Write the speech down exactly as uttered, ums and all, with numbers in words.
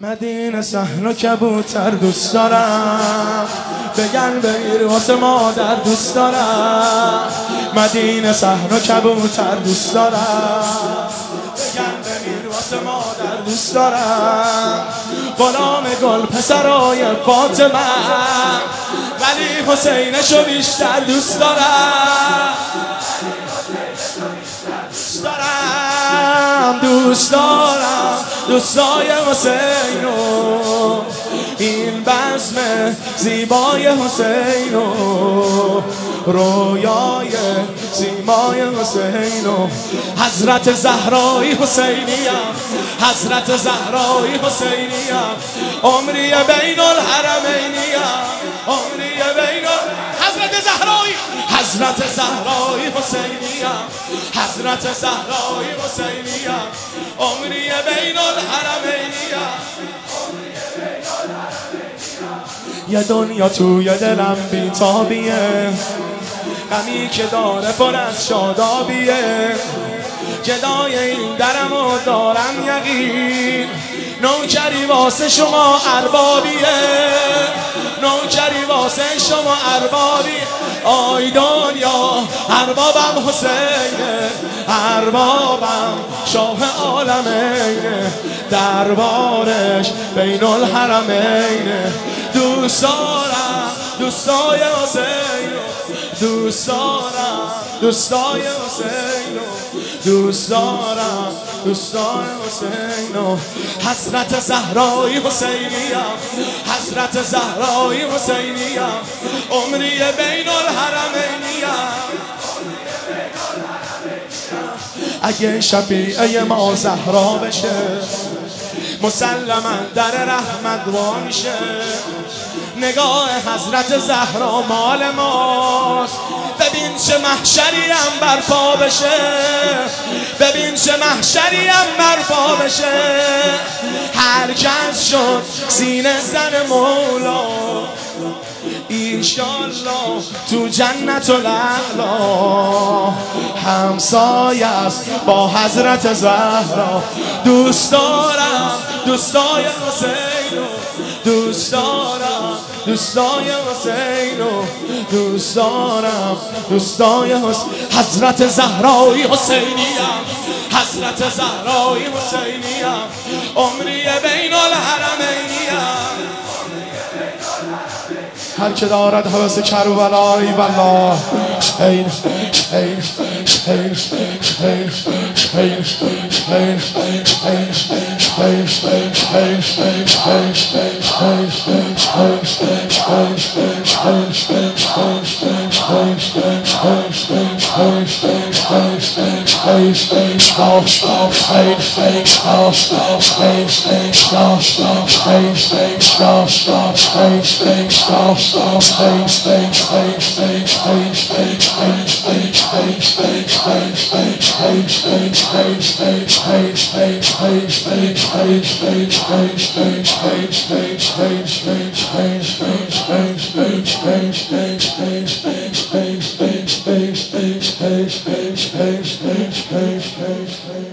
مدینه صحن و کبوتر دوست دارم، بگن بگیر واسه مادر دوست دارم. مدینه صحن و کبوتر دوست دارم، بگن بگیر واسه مادر دوست دارم. غلام گل پسرای فاطمه، ولی حسینشو بیشتر دوست دارم. دوست دارم دوست دارم دوستای حسینو، این بزم زیبای حسینو، رویای زیبای حسینو. حضرت زهرای حسینیم، حضرت زهرای حسینیم، عمری بین الحرمینیم، عمری بین حضرت زهرای، حضرت زهرای حسینیم، حضرت زهرای حسینیم، عمری بین الحرمینیم. یه دنیا توی دلم بیتابیه، غمی که داره پر از شادابیه. جدای این درم و دارم یقین، نوکری واسه شما اربابیه، نوکری واسه شما اربابی. آی دنیا اربابم حسینه، اربابم شاه عالمینه، دربارش بین الحرمینه. دوست دارم دوستای حسینو، دوست دارم دوستای حسینو، دوست دارم دوستای حسینو. حضرت زهرای حسینیم، حضرت زهرای حسینیم، عمری بین الحرمینیم. اگه شفیعه ما زهرا بشه، مسلما در رحمت وا میشه. نگاه حضرت زهرا مال ماست، ببین چه محشری هم برپا بشه، ببین چه محشری هم برپا بشه. هر کس شد سینه زن مولا، ایشالله تو جنت الاعلی همسایه است با حضرت زهرا. دوست دارم دوستای حسینو، دوست دارم دوستای حسینو، دوست دارم دوستای حسین. حضرت زهرای حسینیم، حضرت زهرای حسینیم، عمری بین الحرمینیم. هر که دارد حوث کربلایی والله شین شین شین شین شین شین Space, space, space, space, space, space, space, space, space.